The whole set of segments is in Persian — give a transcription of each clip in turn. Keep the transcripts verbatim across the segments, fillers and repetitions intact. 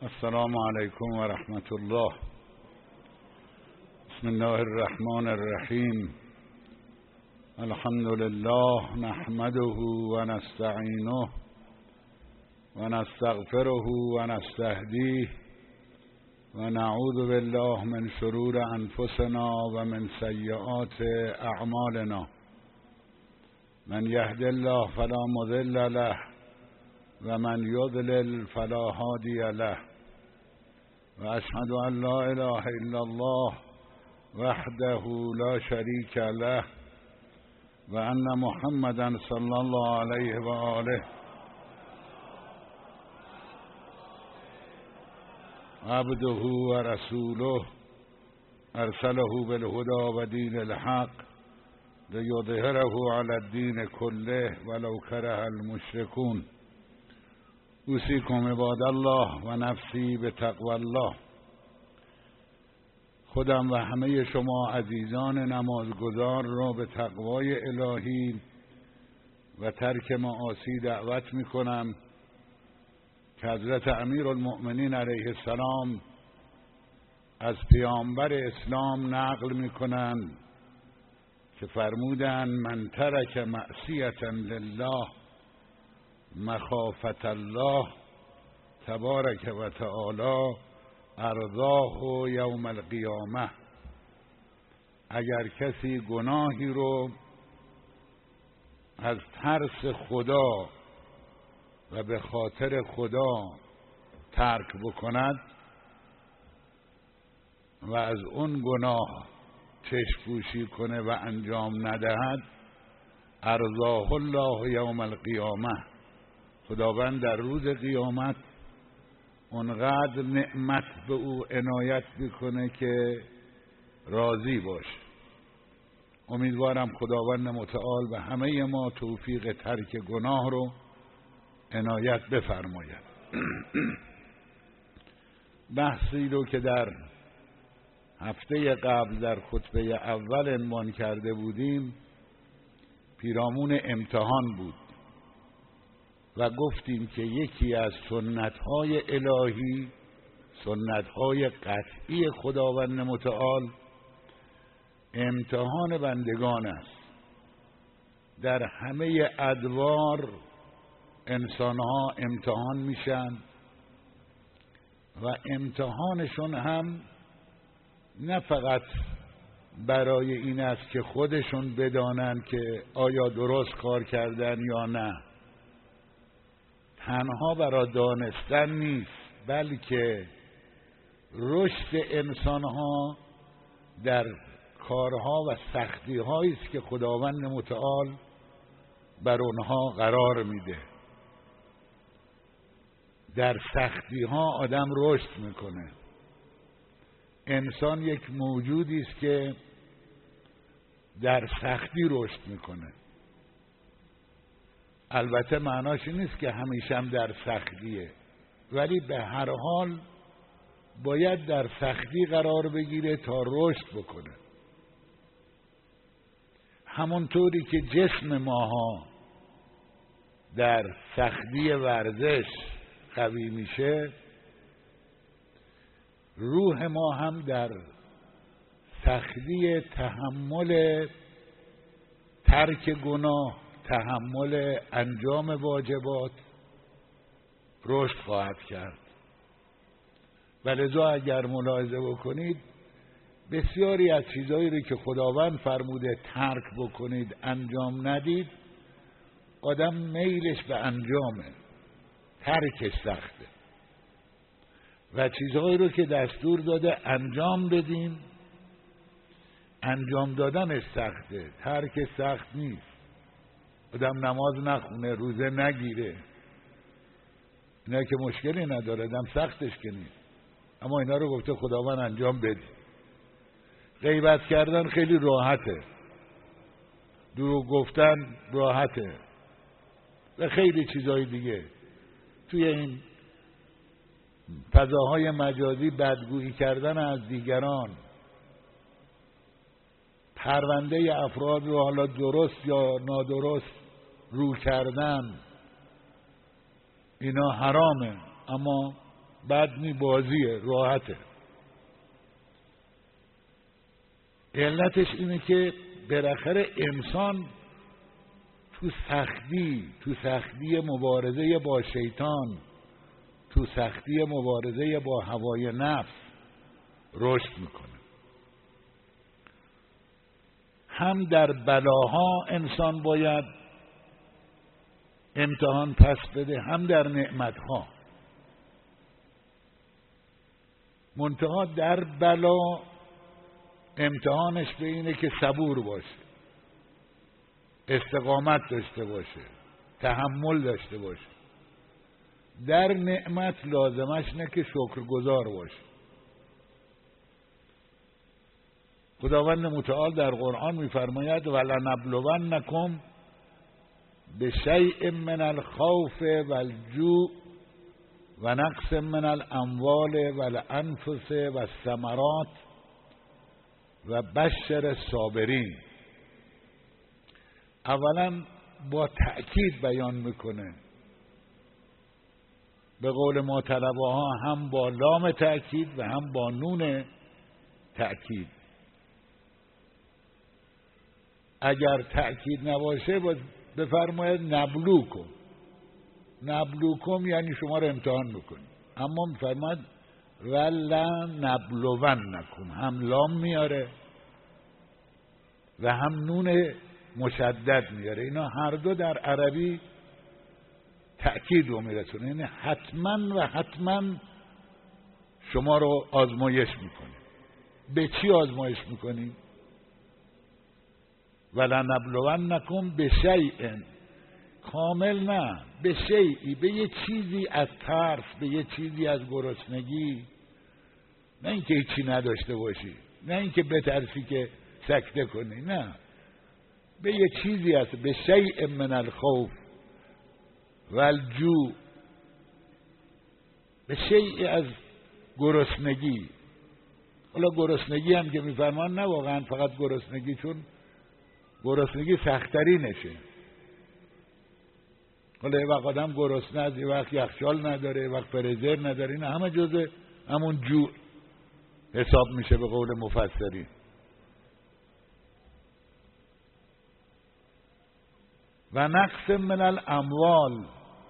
السلام علیکم و رحمت الله. بسم الله الرحمن الرحیم. الحمد لله نحمده و نستعینه و نستغفره و نستهدیه و نعوذ بالله من شرور انفسنا و من سیئات اعمالنا. من یهد الله فلا مضل له و من یضلل فلا هادی له و اشهد ان لا اله الا الله وحده لا شریک له و ان محمدا صلی الله علیه و آله عبده و رسوله ارسله بالهدى و دین الحق لیظهره علی الدین کله ولو کره المشرکون. اوصیکم عباد الله و نفسی به تقوی الله. خودم و همه شما عزیزان نمازگزار را به تقوای الهی و ترک معاصی دعوت می کنم که حضرت امیرالمؤمنین علیه السلام از پیامبر اسلام نقل می کنند که فرمودند من ترک معصیة لله مخافة الله تبارک و تعالی ارضاه یوم القیامه. اگر کسی گناهی رو از ترس خدا و به خاطر خدا ترک بکند و از اون گناه چشم‌پوشی کنه و انجام ندهد، ارضاه الله یوم القیامه، خداوند در روز قیامت اونقدر نعمت به او عنایت بکنه که راضی باشه. امیدوارم خداوند متعال به همه ما توفیق ترک گناه رو عنایت بفرماید. بحثی رو که در هفته قبل در خطبه اول عنوان کرده بودیم پیرامون امتحان بود و گفتیم که یکی از سنت‌های الهی، سنت‌های قطعی خداوند متعال، امتحان بندگان است. در همه ادوار انسان‌ها امتحان میشن و امتحانشون هم نه فقط برای این است که خودشون بدانن که آیا درست کار کردن یا نه، تنها برای دانستن نیست، بلکه رشد انسانها در کارها و سختی‌هایی است که خداوند متعال بر اونها قرار میده. در سختی‌ها آدم رشد میکنه. انسان یک موجودی است که در سختی رشد میکنه. البته معناش نیست که همیشه هم در سختیه، ولی به هر حال باید در سختی قرار بگیره تا رشد بکنه. همونطوری که جسم ماها در سختی ورزش قوی میشه، روح ما هم در سختی تحمل ترک گناه، تحمل انجام واجبات رشد خواهد کرد. ولذا اگر ملاحظه بکنید بسیاری از چیزایی رو که خداوند فرموده ترک بکنید انجام ندید، آدم میلش به انجامه، ترکش سخته. و چیزهایی رو که دستور داده انجام بدیم، انجام دادنش سخته، ترک سخت نیست. آدم نماز نخونه، روزه نگیره، اینا که مشکلی نداره، آدم سختش که نیست، اما اینا رو گفته خداوند انجام بدی. غیبت کردن خیلی راحته، دروغ گفتن راحته و خیلی چیزهای دیگه. توی این فضاهای مجازی بدگویی کردن از دیگران، پرونده افراد رو حالا درست یا نادرست رو کردن، اینا حرامه، اما بد نی، بازیه، راحته. علتش اینه که بالاخره انسان تو سختی تو سختی مبارزه با شیطان، تو سختی مبارزه با هوای نفس رشد میکنه. هم در بلاها انسان باید امتحان پس بده، هم در نعمتها. منتها در بلا امتحانش به اینه که صبور باشه، استقامت داشته باشه، تحمل داشته باشه. در نعمت لازمش نه که شکرگزار باشه. خداوند متعال در قرآن میفرماید ولنبلونکم بشیء من الخوف والجوع و نقص من الاموال والانفس والثمرات و بشر الصابرین. اولا با تأکید بیان میکنه، به قول ما طلبه ها هم با لام تأکید و هم با نون تأکید. اگر تأکید نباشه باید بفرماید نبلوکم. نبلوکم یعنی شما رو امتحان میکنیم، اما میفرماید ولا نبلونکم، هم لام میاره و هم نون مشدد میاره. اینا هر دو در عربی تأکید رو میرسونه، یعنی حتما و حتما شما رو آزمایش میکنه. به چی آزمایش میکنیم؟ ولنبلونکم بشیء، کامل نه، به شیئی، به یه چیزی از ترس، به یه چیزی از گرسنگی، نه اینکه هیچی نداشته باشی، نه اینکه بترسی که سکته کنی، نه، به یه چیزی هست. به شیء من الخوف والجوع، به شیئی از گرسنگی. حالا گرسنگی هم که میفرمان نه واقعا فقط گرسنگی، چون گرسنگی سختری نشه. حالا یه وقت آدم گرسنه است، یه وقت یخچال نداره، یه وقت فریزر نداره، این همه جزء همون جوع حساب میشه به قول مفسرین. و نقص من الاموال،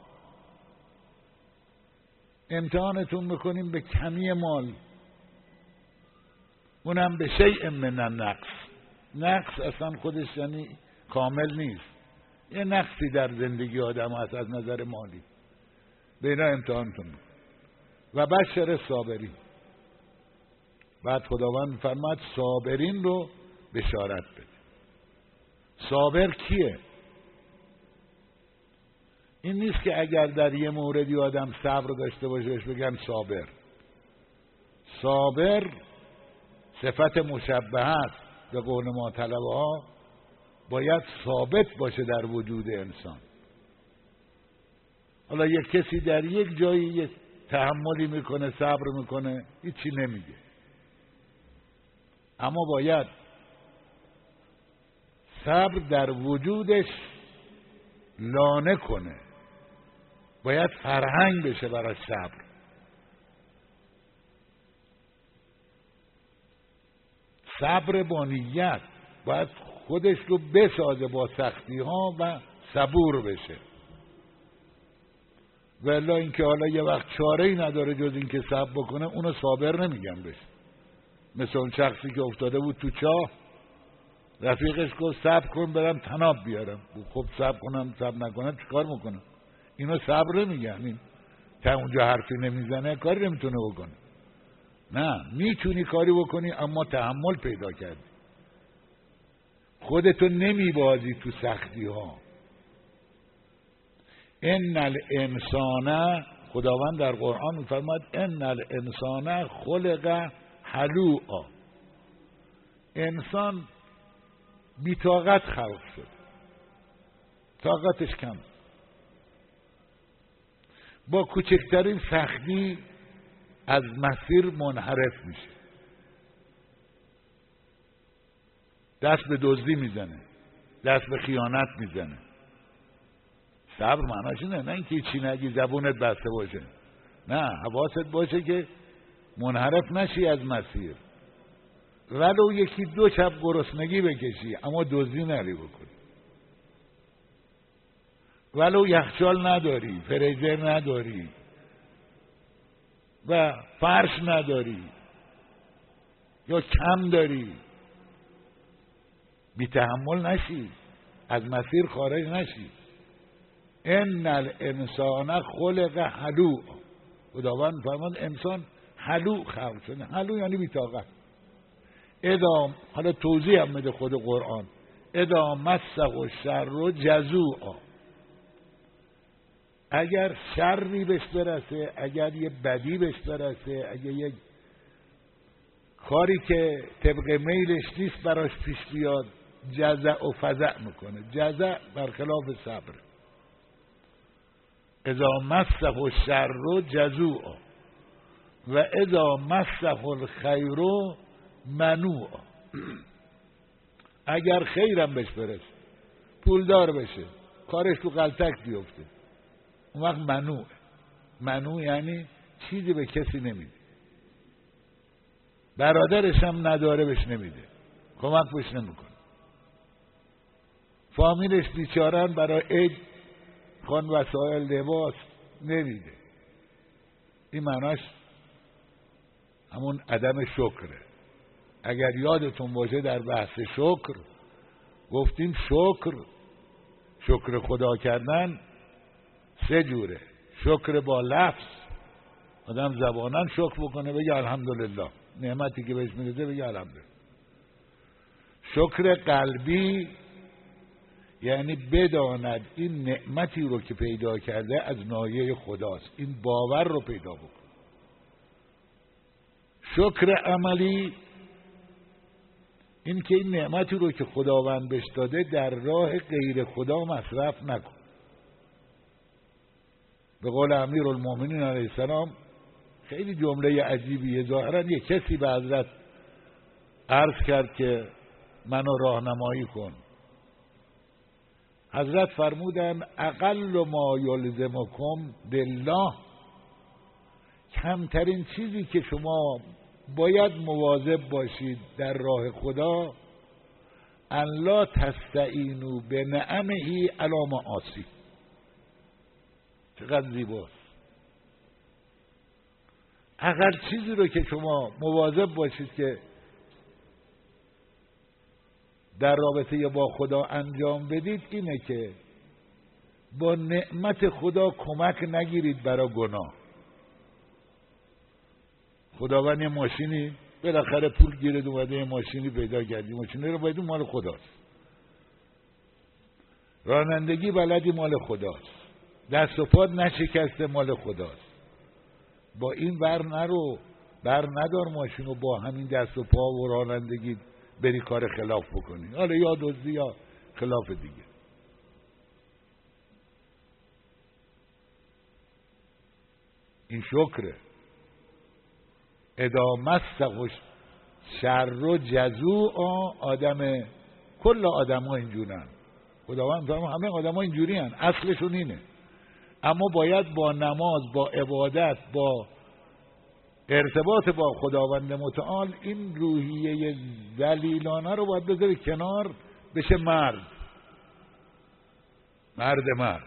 امتحانتون میکنیم به کمی مال، اونم به شیء من النقص. نقص اصلا خودش یعنی کامل نیست، یه نقصی در زندگی آدم هست از نظر مالی، به اینا امتحانتون میکنیم. و بشر صابرین، بعد خداوند فرماد صابرین رو بشارت بده. صابر کیه؟ این نیست که اگر در یه موردی آدم صبر داشته باشه بهش بگن صابر. صابر صفت مشبهه است، به قول ما طلبه ها باید ثابت باشه در وجود انسان. حالا یک کسی در یک جایی یک تحملی میکنه، صبر میکنه، هیچی نمیگه، اما باید صبر در وجودش لانه کنه، باید فرهنگ بشه برای صبر. صبر با نیت باید خودش رو بسازه با سختی ها و صبور بشه. ولی اینکه حالا یه وقت چاره‌ای نداره جز اینکه صبر بکنه، اونو صابر نمیگم بشه. مثل اون شخصی که افتاده بود تو چاه، رفیقش گفت صبر کن برم طناب بیارم. خب صبر کنم صبر نکنم چیکار میکنم؟ اینو صبر نمیگن. این تا اونجا حرفی نمیزنه کاری نمیتونه بکنه. نه، میتونی کاری بکنی اما تحمل پیدا کردی، خودتو نمیبازی تو سختی ها. ان الانسان، خداوند در قرآن میفرماد ان الانسان خلق هلوعا، انسان بی‌طاقت خلق شد، طاقتش کم، با کوچکترین سختی از مسیر منحرف میشه، دست به دزدی میزنه، دست به خیانت میزنه. صبر معناش اینه، نه اینکه چی نگی زبونت بسته باشه. نه، حواست باشه که منحرف نشی از مسیر. ولو یکی دو شب گرسنگی بکشی اما دزدی نری بکنی، ولو یخچال نداری، فریزر نداری و فرش نداری یا کم داری، بی تحمل نشی، از مسیر خارج نشی. ان الانسان خلق هلوع، خداوند فرمود انسان هلوع خلق شده. هلوع یعنی بی طاقت. اذا، حالا توضیح هم میده خود قرآن، اذا مسه الشر جزوعا، اگر شری بهش برسه، اگر یه بدی بهش برسه، اگر یک کاری که طبق میلش نیست براش پیش بیاد، جزع و فزع میکنه. جزع برخلاف صبر. اذا مسه الشر جزوعا و اذا مسه الخیر منوع، اگر خیرم بهش برسه، پولدار بشه، کارش تو غلطک بیفته، اون وقت منوع. منوع یعنی چیزی به کسی نمیده، برادرش هم نداره بهش نمیده، کمک بهش نمیکنه، فامیلش بیچارن برای عید خان وسایل لباس نمیده. این معناش همون عدم شکره. اگر یادتون باشه در بحث شکر گفتیم شکر شکر خدا کردن سه جوره. شکر با لفظ، آدم زبانن شکر بکنه بگه الحمدلله، نعمتی که بهش میرسه بگه الحمدلله. شکر قلبی یعنی بداند این نعمتی رو که پیدا کرده از نایه خداست، این باور رو پیدا بکن. شکر عملی این که این نعمتی رو که خداوند بهش داده در راه غیر خدا مصرف نکن. به قول امیرالمومنین علیه السلام خیلی جمله عجیبیه. ظاهرا یک کسی به حضرت عرض کرد که منو راهنمایی کن. حضرت فرمودن اقل ما یلزمکم بالله، کمترین چیزی که شما باید مواظب باشید در راه خدا، ان لا تستعینوا بنعمه علی معاصی. چقدر زیباست. اگر چیزی رو که شما مواظب باشید که در رابطه با خدا انجام بدید اینه که با نعمت خدا کمک نگیرید برای گناه. خداوند یه ماشینی بالاخره پول گیرد اومده یه ماشینی پیدا کردی، ماشینی رو باید مال خداست. رانندگی بلدی مال خداست. دست و پات نشکسته مال خداست. با این بر نرو، بر ندار ماشینو با همین دست و پا و رانندگی بری کار خلاف بکنی، حالا یا دزدی یا خلاف دیگه. این شکره. اذا مسه شر جزوعا، آدم کل آدم ها اینجورن. خداوند فرمود همه آدم ها اینجوری هن، اصلشون اینه. اما باید با نماز، با عبادت، با ارتباط با خداوند متعال این روحیه ذلیلانه رو باید بذاری کنار، بشه مرد. مرد مرد.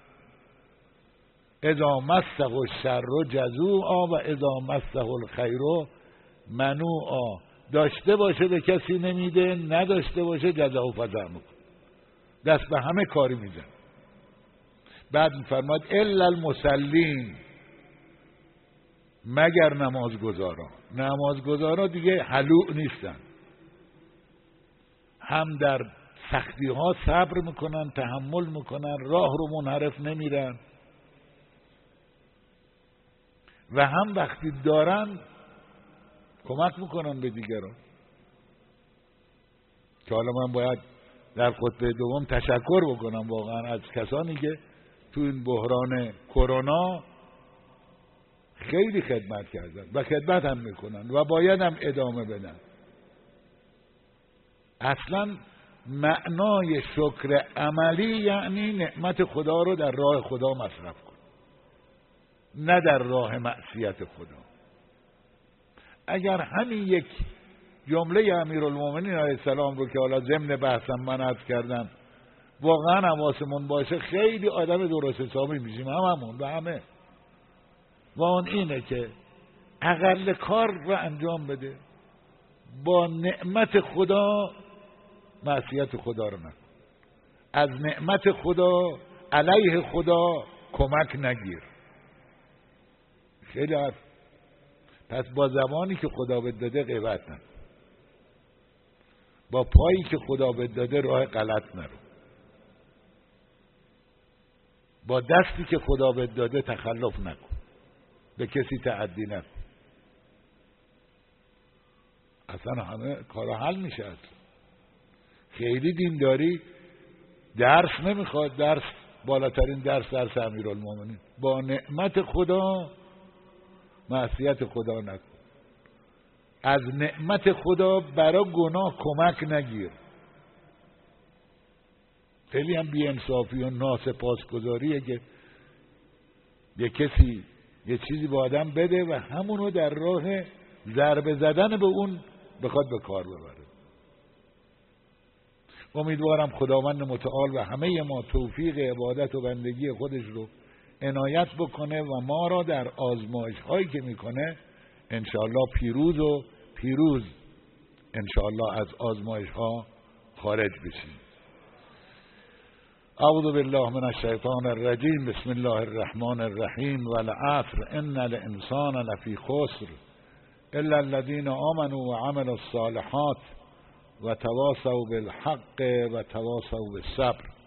اذا مسه الشر جزوعا و اذا مسه الخیر منوعا. داشته باشه به کسی نمیده، نداشته باشه جزع و فزع میکنه، دست به همه کاری میزن. بعد میفرماد الا المصلین، مگر نمازگزاران. نمازگزاران دیگه هلوع نیستن، هم در سختی ها صبر میکنن، تحمل میکنن، راه رو منحرف نمیرن، و هم وقتی دارن کمک میکنن به دیگران. که حالا من باید در خطبه دوم تشکر بکنم واقعا از کسانی که تو این بحران کرونا خیلی خدمت کردن و خدمت هم میکنن و باید هم ادامه بدن. اصلا معنای شکر عملی یعنی نعمت خدا رو در راه خدا مصرف کن. نه در راه معصیت خدا. اگر همین یک جمله امیرالمومنین علیه السلام رو که حالا ضمن بحثم من عرض کردم واقعا حواسمون باشه، خیلی آدم درست حسابی میشیم هممون و همه. و اون اینه که اقل کار رو انجام بده، با نعمت خدا معصیت خدا رو نکن، از نعمت خدا علیه خدا کمک نگیر. خیلی حرف. پس با زبانی که خدا بهت داده غیبت نکن، با پایی که خدا بهت داده راه غلط نرو، با دستی که خدا بهت داده تخلف نکن، به کسی تعدی نکن. اصلا همه کارا حل میشه. اصلا خیلی دینداری درس نمیخواد، درس بالاترین درس درس امیرالمومنین. با نعمت خدا معصیت خدا نکن، از نعمت خدا برای گناه کمک نگیر. خیلی هم بی‌انصافی و ناسپاسگزاریه که یه کسی یه چیزی به آدم بده و همونو در راه ضربه زدن به اون بخواد به کار ببره. امیدوارم خداوند متعال و همه ما توفیق عبادت و بندگی خودش رو عنایت بکنه و ما را در آزمایش هایی که میکنه انشاءالله پیروز و پیروز انشاءالله از آزمایش ها خارج بشیم. اعوذ بالله من الشیطان الرجیم. بسم الله الرحمن الرحیم. والعصر ان الانسان لفی خسر الا الذين آمنوا وعملوا الصالحات وتواصوا بالحق وتواصوا بالصبر.